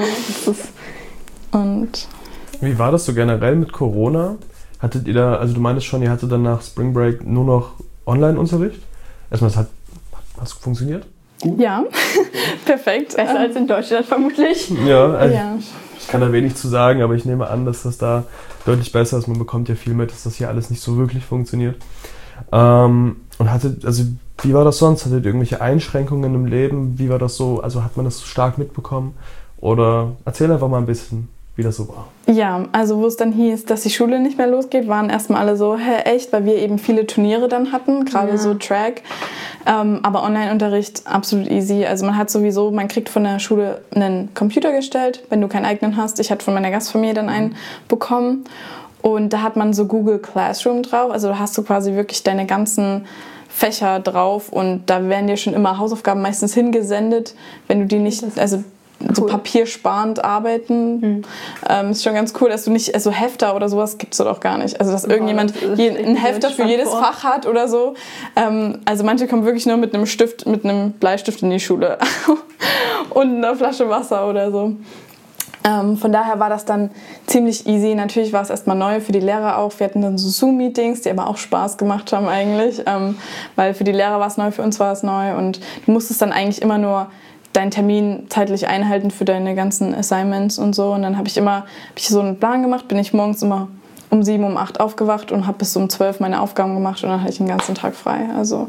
Speaker 3: Und
Speaker 2: wie war das so generell mit Corona? Hattet ihr da, also du meintest schon, ihr hattet dann nach Spring Break nur noch Online-Unterricht? Erstmal, hat es funktioniert?
Speaker 3: Ja, perfekt.
Speaker 4: Besser als in Deutschland vermutlich.
Speaker 2: Ja, also
Speaker 3: Ja.
Speaker 2: ich kann da wenig zu sagen, aber ich nehme an, dass das da deutlich besser ist. Man bekommt ja viel mit, dass das hier alles nicht so wirklich funktioniert. Und wie war das sonst? Hattet ihr irgendwelche Einschränkungen im Leben? Wie war das so? Also hat man das stark mitbekommen? Oder erzähl einfach mal ein bisschen, wie das so war.
Speaker 3: Ja, also wo es dann hieß, dass die Schule nicht mehr losgeht, waren erstmal alle so, hä, echt? Weil wir eben viele Turniere dann hatten, gerade so Track. Aber Online-Unterricht absolut easy. Also man hat sowieso, man kriegt von der Schule einen Computer gestellt, wenn du keinen eigenen hast. Ich hatte von meiner Gastfamilie dann einen bekommen. Und da hat man so Google Classroom drauf. Also da hast du quasi wirklich deine ganzen Fächer drauf. Und da werden dir schon immer Hausaufgaben meistens hingesendet, wenn du die nicht, also so papiersparend arbeiten. Ist schon ganz cool, dass du nicht, also Hefter oder sowas gibt es dort auch gar nicht. Also dass irgendjemand ein Hefter für jedes Fach hat oder so. Also manche kommen wirklich nur mit einem Stift, mit einem Bleistift in die Schule und einer Flasche Wasser oder so. Von daher war das dann ziemlich easy. Natürlich war es erstmal neu für die Lehrer auch. Wir hatten dann so Zoom-Meetings, die aber auch Spaß gemacht haben eigentlich. Weil für die Lehrer war es neu, für uns war es neu. Und du musstest dann eigentlich immer nur deinen Termin zeitlich einhalten für deine ganzen Assignments und so. Und dann habe ich so einen Plan gemacht, bin ich morgens immer um 7, um 8 aufgewacht und habe bis um 12 meine Aufgaben gemacht und dann hatte ich den ganzen Tag frei. Also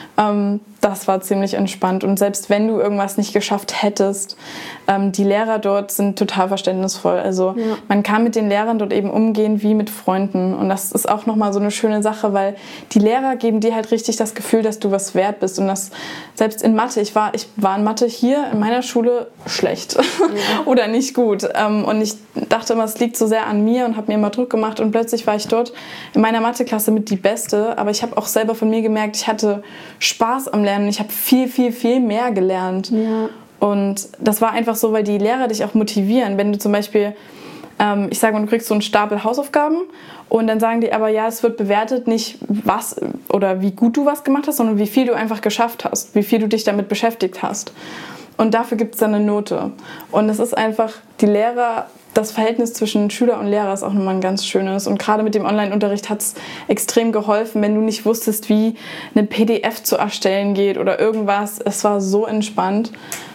Speaker 3: das war ziemlich entspannt. Und selbst wenn du irgendwas nicht geschafft hättest, die Lehrer dort sind total verständnisvoll. Also man kann mit den Lehrern dort eben umgehen wie mit Freunden. Und das ist auch nochmal so eine schöne Sache, weil die Lehrer geben dir halt richtig das Gefühl, dass du was wert bist. Und das selbst in Mathe, ich war in Mathe hier in meiner Schule schlecht oder nicht gut. Und ich dachte immer, es liegt so sehr an mir und habe mir immer Druck gemacht. Und plötzlich war ich dort in meiner Matheklasse mit die Beste. Aber ich habe auch selber von mir gemerkt, ich hatte Spaß am Lernen. Ich habe viel, viel, viel mehr gelernt. Ja. Und das war einfach so, weil die Lehrer dich auch motivieren. Wenn du zum Beispiel, ich sage mal, du kriegst so einen Stapel Hausaufgaben und dann sagen die aber, ja, es wird bewertet nicht was oder wie gut du was gemacht hast, sondern wie viel du einfach geschafft hast, wie viel du dich damit beschäftigt hast. Und dafür gibt es dann eine Note. Und es ist einfach, die Lehrer, das Verhältnis zwischen Schüler und Lehrer ist auch nochmal ein ganz schönes. Und gerade mit dem Online-Unterricht hat es extrem geholfen, wenn du nicht wusstest, wie eine PDF zu erstellen geht oder irgendwas. Es war so entspannt.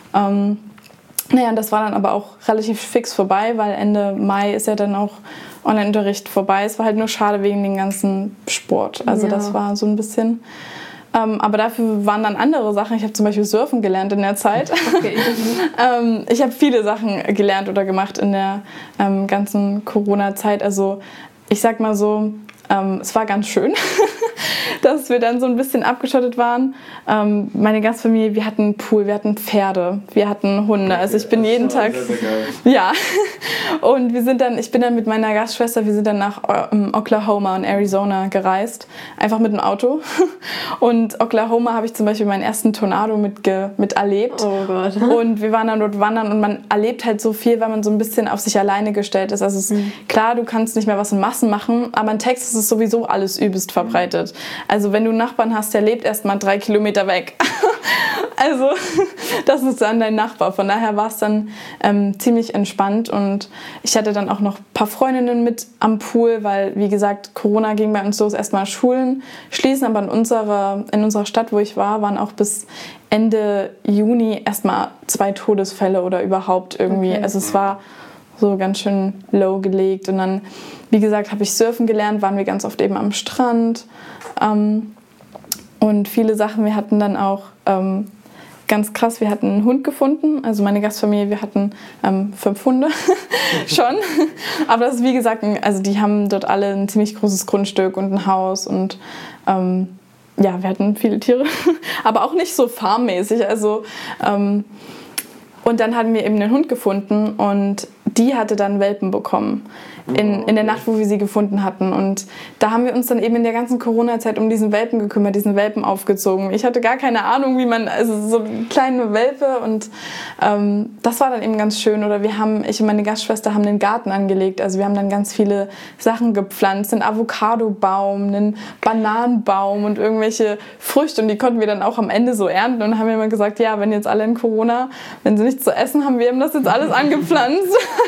Speaker 3: Das war dann aber auch relativ fix vorbei, weil Ende Mai ist ja dann auch Online-Unterricht vorbei. Es war halt nur schade wegen dem ganzen Sport. Also das war so ein bisschen... aber dafür waren dann andere Sachen. Ich habe zum Beispiel Surfen gelernt in der Zeit. Okay. Ich habe viele Sachen gelernt oder gemacht in der ganzen Corona-Zeit. Also ich sag mal so, es war ganz schön. dass wir dann so ein bisschen abgeschottet waren. Meine Gastfamilie, wir hatten einen Pool, wir hatten Pferde, wir hatten Hunde. Also ich bin jeden Tag...
Speaker 2: Sehr, sehr geil.
Speaker 3: Ja, und ich bin dann mit meiner Gastschwester, wir sind dann nach Oklahoma und Arizona gereist, einfach mit dem Auto. Und Oklahoma habe ich zum Beispiel meinen ersten Tornado miterlebt.
Speaker 4: Oh Gott.
Speaker 3: Und wir waren dann dort wandern und man erlebt halt so viel, weil man so ein bisschen auf sich alleine gestellt ist. Also es ist klar, du kannst nicht mehr was in Massen machen, aber in Texas ist sowieso alles übelst verbreitet. Also wenn du einen Nachbarn hast, der lebt erst mal 3 Kilometer weg. Also das ist dann dein Nachbar. Von daher war es dann ziemlich entspannt und ich hatte dann auch noch ein paar Freundinnen mit am Pool, weil wie gesagt, Corona ging bei uns los, erstmal Schulen schließen, aber in unserer Stadt, wo ich war, waren auch bis Ende Juni erstmal 2 Todesfälle oder überhaupt irgendwie.
Speaker 4: Okay.
Speaker 3: Also es war so ganz schön low gelegt und dann, wie gesagt, habe ich surfen gelernt, waren wir ganz oft eben am Strand und viele Sachen. Wir hatten dann auch ganz krass, wir hatten einen Hund gefunden, also meine Gastfamilie, wir hatten 5 Hunde schon, aber das ist wie gesagt, also die haben dort alle ein ziemlich großes Grundstück und ein Haus und ja, wir hatten viele Tiere, aber auch nicht so farmmäßig, also und dann hatten wir eben einen Hund gefunden und die hatte dann Welpen bekommen in der Nacht, wo wir sie gefunden hatten. Und da haben wir uns dann eben in der ganzen Corona-Zeit um diesen Welpen gekümmert, diesen Welpen aufgezogen. Ich hatte gar keine Ahnung, wie man, also so kleine Welpe und das war dann eben ganz schön. Oder ich und meine Gastschwester haben einen Garten angelegt. Also wir haben dann ganz viele Sachen gepflanzt, einen Avocadobaum, einen Bananenbaum und irgendwelche Früchte. Und die konnten wir dann auch am Ende so ernten und haben immer gesagt, ja, wenn jetzt alle in Corona, wenn sie nichts zu essen haben, wir haben das jetzt alles angepflanzt.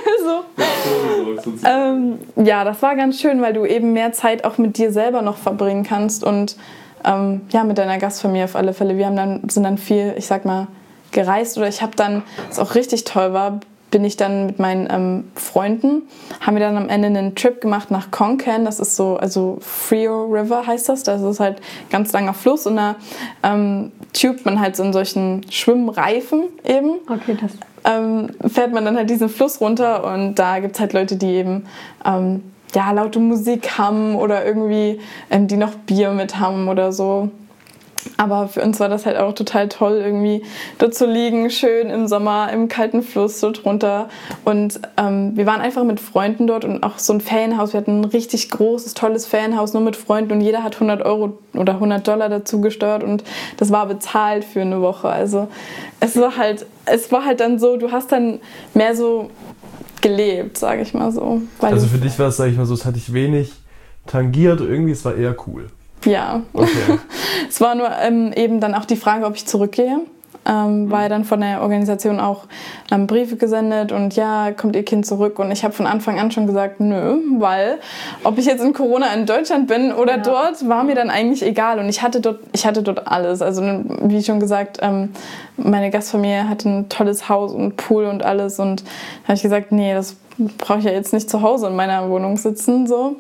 Speaker 3: Also, ja, das war ganz schön, weil du eben mehr Zeit auch mit dir selber noch verbringen kannst und ja, mit deiner Gastfamilie auf alle Fälle. Wir sind dann viel, ich sag mal, gereist oder ich habe dann, was auch richtig toll war, bin ich dann mit meinen Freunden, haben wir dann am Ende einen Trip gemacht nach Konkan, das ist so, also Frio River heißt das ist halt ein ganz langer Fluss und da tubt man halt so in solchen Schwimmreifen eben.
Speaker 4: Okay, das...
Speaker 3: fährt man dann halt diesen Fluss runter und da gibt es halt Leute, die eben ja, laute Musik haben oder irgendwie die noch Bier mit haben oder so. Aber für uns war das halt auch total toll, irgendwie dort zu liegen, schön im Sommer im kalten Fluss dort runter. Und wir waren einfach mit Freunden dort und auch so ein Ferienhaus. Wir hatten ein richtig großes, tolles Ferienhaus, nur mit Freunden und jeder hat 100 Euro oder $100 dazu gesteuert und das war bezahlt für eine Woche. Also es war halt dann so, du hast dann mehr so gelebt, sage ich mal so.
Speaker 2: Also für dich war es, sage ich mal so, es hat dich wenig tangiert, irgendwie, es war eher cool.
Speaker 3: Ja, okay. Es war nur eben dann auch die Frage, ob ich zurückgehe. War dann von der Organisation auch Briefe gesendet und ja, kommt ihr Kind zurück? Und ich habe von Anfang an schon gesagt, nö, weil ob ich jetzt in Corona in Deutschland bin oder dort, war mir dann eigentlich egal. Und ich hatte dort alles. Also wie schon gesagt, meine Gastfamilie hatte ein tolles Haus und Pool und alles. Und da habe ich gesagt, nee, das brauche ich ja jetzt nicht zu Hause in meiner Wohnung sitzen. So.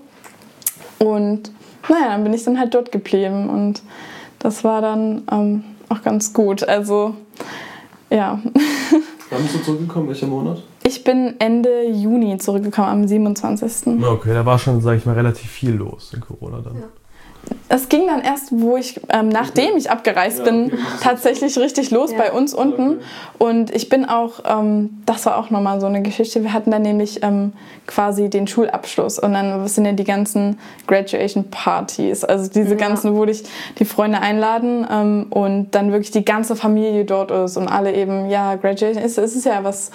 Speaker 3: Und naja, dann bin ich dann halt dort geblieben und das war dann auch ganz gut. Also, ja.
Speaker 2: Wann bist du zurückgekommen? Welcher Monat?
Speaker 3: Ich bin Ende Juni zurückgekommen, am 27.
Speaker 2: Okay, da war schon, sage ich mal, relativ viel los in Corona dann.
Speaker 3: Ja. Es ging dann erst, wo ich, nachdem ich abgereist bin, tatsächlich richtig los bei uns unten. Und ich bin auch, das war auch nochmal so eine Geschichte, wir hatten dann nämlich quasi den Schulabschluss und dann sind ja die ganzen Graduation Partys, also diese ganzen, wo dich die Freunde einladen und dann wirklich die ganze Familie dort ist und alle eben, ja, Graduation ist ja was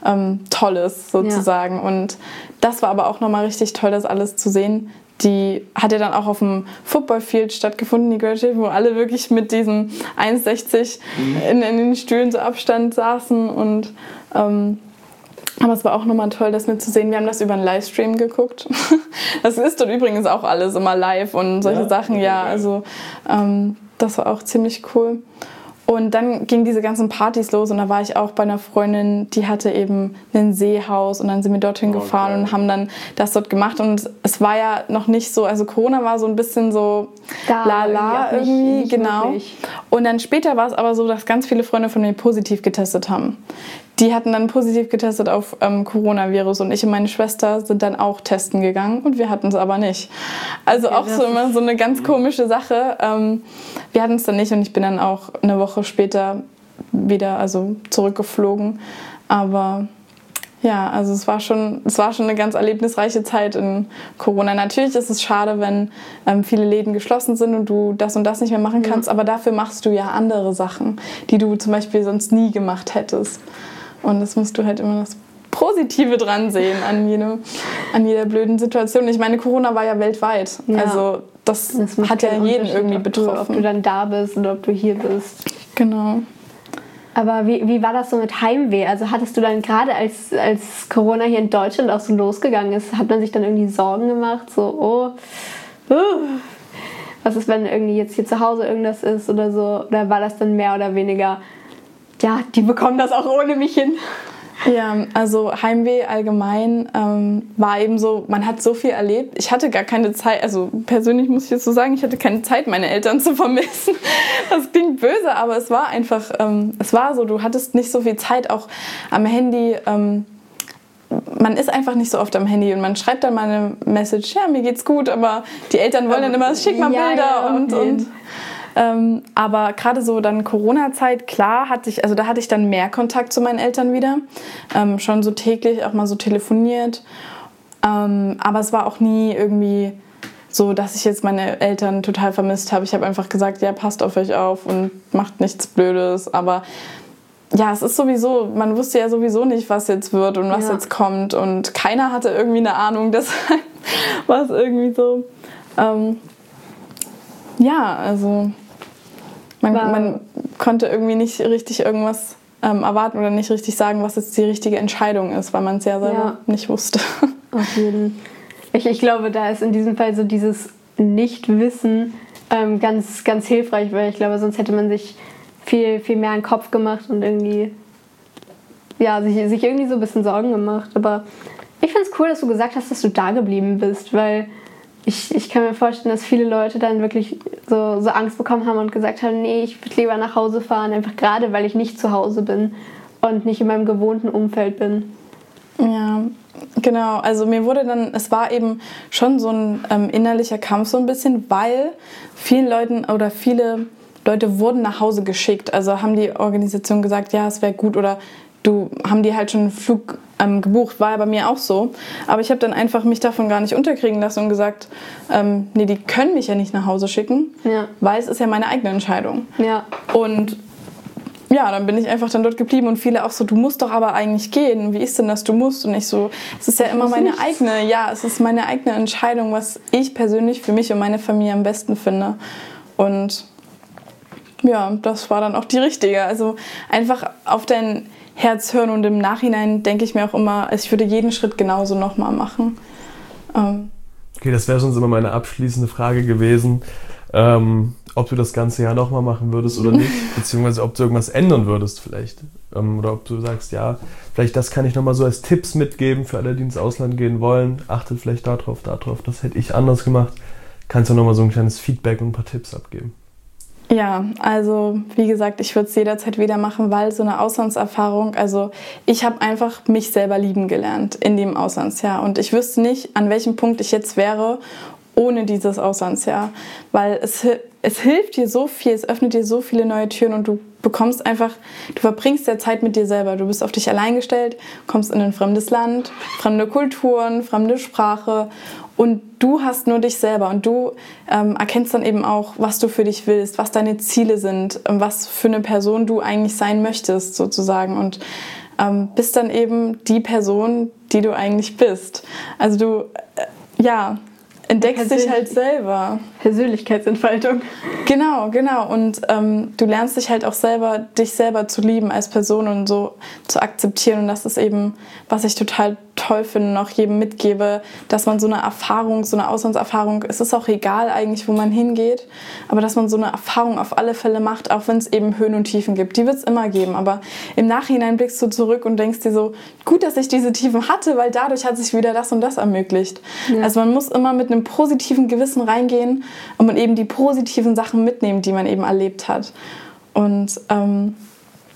Speaker 3: Tolles sozusagen. Und das war aber auch nochmal richtig toll, das alles zu sehen. Die hat ja dann auch auf dem Footballfield stattgefunden, die Graduation, wo alle wirklich mit diesen 1,60 in den Stühlen so Abstand saßen. Und, aber es war auch nochmal toll, das mitzusehen. Wir haben das über einen Livestream geguckt. Das ist dort übrigens auch alles immer live und solche Sachen. Ja, also das war auch ziemlich cool. Und dann gingen diese ganzen Partys los und da war ich auch bei einer Freundin, die hatte eben ein Seehaus und dann sind wir dorthin gefahren und haben dann das dort gemacht und es war ja noch nicht so, also Corona war so ein bisschen so lala irgendwie, genau. Wirklich. Und dann später war es aber so, dass ganz viele Freunde von mir positiv getestet haben. die hatten dann positiv getestet auf Coronavirus und ich und meine Schwester sind dann auch testen gegangen und wir hatten es aber nicht. Also okay, auch so immer so eine ganz komische Sache. Wir hatten es dann nicht und ich bin dann auch eine Woche später wieder zurückgeflogen. Aber ja, also es war schon eine ganz erlebnisreiche Zeit in Corona. Natürlich ist es schade, wenn viele Läden geschlossen sind und du das und das nicht mehr machen kannst, aber dafür machst du ja andere Sachen, die du zum Beispiel sonst nie gemacht hättest. Und das musst du halt immer das Positive dran sehen an jeder blöden Situation. Ich meine, Corona war ja weltweit. Ja. Also das hat ja jeden irgendwie betroffen.
Speaker 4: Ob du dann da bist oder ob du hier bist.
Speaker 3: Genau.
Speaker 4: Aber wie war das so mit Heimweh? Also hattest du dann gerade, als Corona hier in Deutschland auch so losgegangen ist, hat man sich dann irgendwie Sorgen gemacht? So, was ist, wenn irgendwie jetzt hier zu Hause irgendwas ist oder so? Oder war das dann mehr oder weniger, ja, die bekommen das auch ohne mich hin?
Speaker 3: Ja, also Heimweh allgemein war eben so, man hat so viel erlebt. Ich hatte gar keine Zeit, also persönlich muss ich jetzt so sagen, ich hatte keine Zeit, meine Eltern zu vermissen. Das klingt böse, aber es war einfach, es war so, du hattest nicht so viel Zeit auch am Handy. Man ist einfach nicht so oft am Handy und man schreibt dann mal eine Message, ja, mir geht's gut, aber die Eltern wollen dann immer, schick mal Bilder und aber gerade so dann Corona-Zeit, klar, da hatte ich dann mehr Kontakt zu meinen Eltern wieder. Schon so täglich auch mal so telefoniert. Aber es war auch nie irgendwie so, dass ich jetzt meine Eltern total vermisst habe. Ich habe einfach gesagt, ja, passt auf euch auf und macht nichts Blödes. Aber ja, es ist sowieso, man wusste ja sowieso nicht, was jetzt wird und was jetzt kommt. Und keiner hatte irgendwie eine Ahnung, deshalb war es irgendwie so. Also man konnte irgendwie nicht richtig irgendwas erwarten oder nicht richtig sagen, was jetzt die richtige Entscheidung ist, weil man es ja selber nicht wusste.
Speaker 4: Auf jeden Fall. Ich glaube, da ist in diesem Fall so dieses Nichtwissen ganz, ganz hilfreich, weil ich glaube, sonst hätte man sich viel, viel mehr in den Kopf gemacht und irgendwie sich irgendwie so ein bisschen Sorgen gemacht. Aber ich finde es cool, dass du gesagt hast, dass du da geblieben bist, weil ich kann mir vorstellen, dass viele Leute dann wirklich so Angst bekommen haben und gesagt haben, nee, ich würde lieber nach Hause fahren, einfach gerade, weil ich nicht zu Hause bin und nicht in meinem gewohnten Umfeld bin.
Speaker 3: Ja, genau. Also mir wurde dann, es war eben schon so ein innerlicher Kampf so ein bisschen, weil viele Leute wurden nach Hause geschickt. Also haben die Organisation gesagt, ja, es wäre gut oder haben die halt schon einen Flug gebucht, war ja bei mir auch so. Aber ich habe dann einfach mich davon gar nicht unterkriegen lassen und gesagt, nee, die können mich ja nicht nach Hause schicken, weil es ist ja meine eigene Entscheidung. Ja. Und ja, dann bin ich einfach dann dort geblieben und viele auch so, du musst doch aber eigentlich gehen. Wie ist denn das, du musst? Und ich so, es ist ja immer es ist meine eigene Entscheidung, was ich persönlich für mich und meine Familie am besten finde. Und ja, das war dann auch die richtige. Also einfach auf dein Herz hören und im Nachhinein denke ich mir auch immer, ich würde jeden Schritt genauso nochmal machen.
Speaker 2: Okay, das wäre sonst immer meine abschließende Frage gewesen, ob du das ganze Jahr nochmal machen würdest oder nicht, beziehungsweise ob du irgendwas ändern würdest vielleicht. Oder ob du sagst, ja, vielleicht das kann ich nochmal so als Tipps mitgeben für alle, die ins Ausland gehen wollen. Achtet vielleicht darauf, das hätte ich anders gemacht. Kannst du nochmal so ein kleines Feedback und ein paar Tipps abgeben?
Speaker 3: Ja, also wie gesagt, ich würde es jederzeit wieder machen, weil so eine Auslandserfahrung, also ich habe einfach mich selber lieben gelernt in dem Auslandsjahr und ich wüsste nicht, an welchem Punkt ich jetzt wäre ohne dieses Auslandsjahr, weil es hilft dir so viel, es öffnet dir so viele neue Türen und du verbringst ja Zeit mit dir selber, du bist auf dich allein gestellt, kommst in ein fremdes Land, fremde Kulturen, fremde Sprache und du hast nur dich selber und du erkennst dann eben auch, was du für dich willst, was deine Ziele sind, was für eine Person du eigentlich sein möchtest sozusagen und bist dann eben die Person, die du eigentlich bist. Also du, entdeckst dich halt selber.
Speaker 4: Persönlichkeitsentfaltung.
Speaker 3: Genau. Und du lernst dich halt auch dich selber zu lieben als Person und so zu akzeptieren. Und das ist eben, was ich total toll finde und auch jedem mitgebe, dass man so eine Erfahrung, so eine Auslandserfahrung, es ist auch egal eigentlich, wo man hingeht, aber dass man so eine Erfahrung auf alle Fälle macht, auch wenn es eben Höhen und Tiefen gibt. Die wird es immer geben, aber im Nachhinein blickst du zurück und denkst dir so, gut, dass ich diese Tiefen hatte, weil dadurch hat sich wieder das und das ermöglicht. Ja. Also man muss immer mit einem positiven Gewissen reingehen und man eben die positiven Sachen mitnehmen, die man eben erlebt hat. Und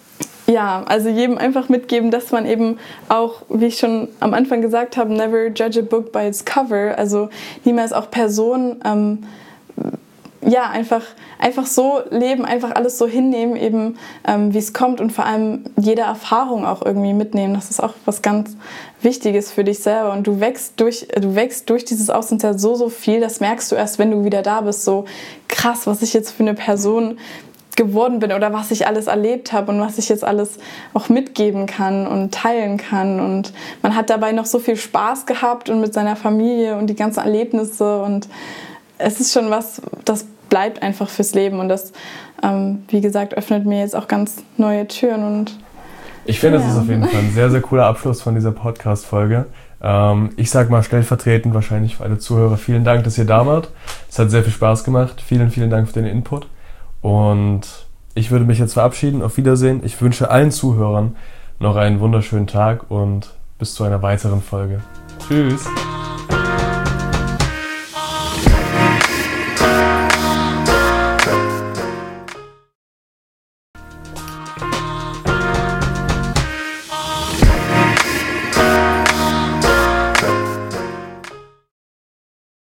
Speaker 3: ja, also jedem einfach mitgeben, dass man eben auch, wie ich schon am Anfang gesagt habe, never judge a book by its cover, also niemals auch Personen, ja, einfach so leben, einfach alles so hinnehmen, eben wie es kommt und vor allem jede Erfahrung auch irgendwie mitnehmen. Das ist auch was ganz Wichtiges für dich selber und du wächst durch dieses Auslandsjahr so viel, das merkst du erst, wenn du wieder da bist, so krass, was ich jetzt für eine Person geworden bin oder was ich alles erlebt habe und was ich jetzt alles auch mitgeben kann und teilen kann und man hat dabei noch so viel Spaß gehabt und mit seiner Familie und die ganzen Erlebnisse und es ist schon was, das bleibt einfach fürs Leben und das, wie gesagt, öffnet mir jetzt auch ganz neue Türen und
Speaker 2: ich finde, das ist auf jeden Fall ein sehr, sehr cooler Abschluss von dieser Podcast-Folge. Ich sag mal stellvertretend wahrscheinlich für alle Zuhörer, vielen Dank, dass ihr da wart. Es hat sehr viel Spaß gemacht. Vielen, vielen Dank für den Input. Und ich würde mich jetzt verabschieden. Auf Wiedersehen. Ich wünsche allen Zuhörern noch einen wunderschönen Tag und bis zu einer weiteren Folge. Tschüss.